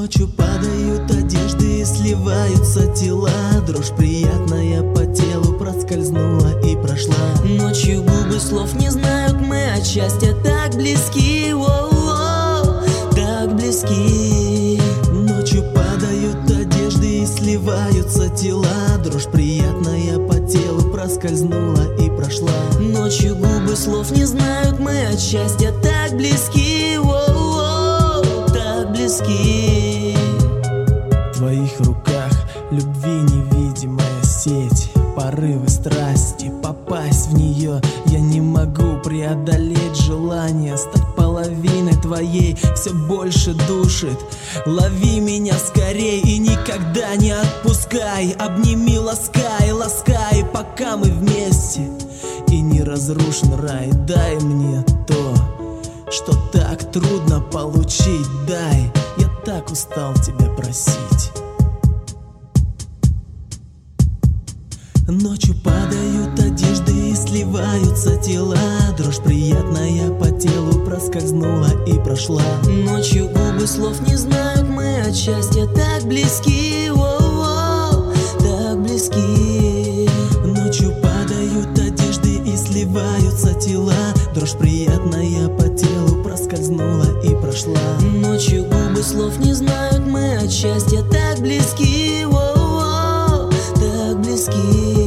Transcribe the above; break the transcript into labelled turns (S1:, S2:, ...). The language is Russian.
S1: Ночью падают одежды и сливаются тела. Дрожь приятная по телу проскользнула и прошла.
S2: Ночью губы слов не знают, мы от счастья так близки, так близки.
S1: Ночью падают одежды и сливаются тела. Дрожь приятная по телу проскользнула и прошла.
S2: Ночью губы слов не знают, мы от счастья так близки, так близки.
S1: В твоих руках любви невидимая сеть, порывы страсти, попасть в нее я не могу. Преодолеть желание стать половиной твоей все больше душит. Лови меня скорей и никогда не отпускай. Обними, ласкай, ласкай, пока мы вместе. И не разрушен рай, дай мне то, что так трудно получить. Дай, я так устал тебя просить. Ночью падают одежды и сливаются тела. Дрожь приятная по телу проскользнула и прошла.
S2: Ночью губы слов не знают, мы от счастья так близки, так близки.
S1: Ночью падают одежды и сливаются тела. Дрожь приятная по телу проскользнула и прошла.
S2: Ночью губы слов не знают, мы от счастья так близки, так близки.